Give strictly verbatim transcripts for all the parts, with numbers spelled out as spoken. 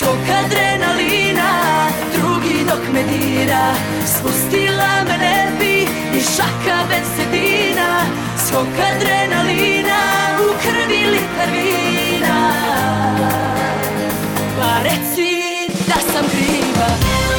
skok adrenalina, drugi dok me dira. Spustila me ne bi ni šaka bensedina. Skok adrenalina, u krvi litar vina. Pa reci da sam kriva.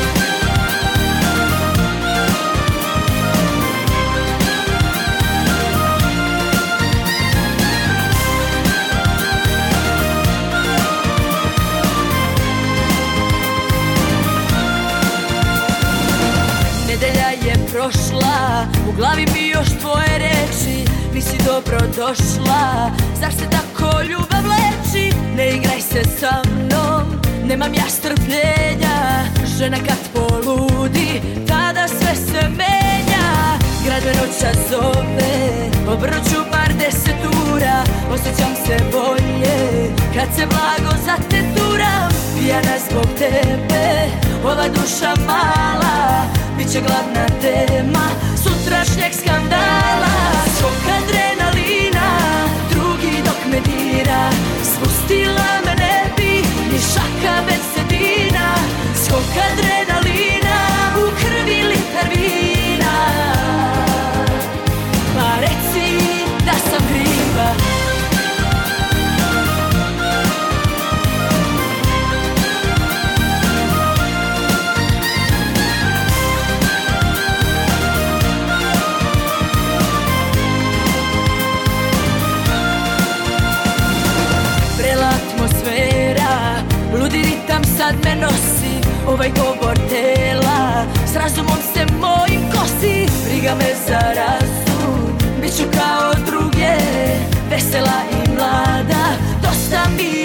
Nedelja je prošla, u glavi mi još tvoje reči. Nisi dobro došla, zašto se tako ljubav leči? Ne igraj se sa mnom, nemam ja strpljenja. Žena kad poludi, tada sve se menja. Grad me noća zove, obroću par desetura. Osjećam se bolje, kad se blago zateturam. Pijana zbog tebe, ova duša mala biće glavna tema sutrašnjeg skandala. Skok adrenalina, drugi dok me dira. Spustila me ne bi ni šaka bensedina. Skok adrenalina, u krvi litar vina. Pa reci da sam kriva. Ludi ritam sad me nosi, ovaj govor tela. S razumom se mojim kosi, briga me za razum. Biću kao druge, vesela i mlada. Dosta mi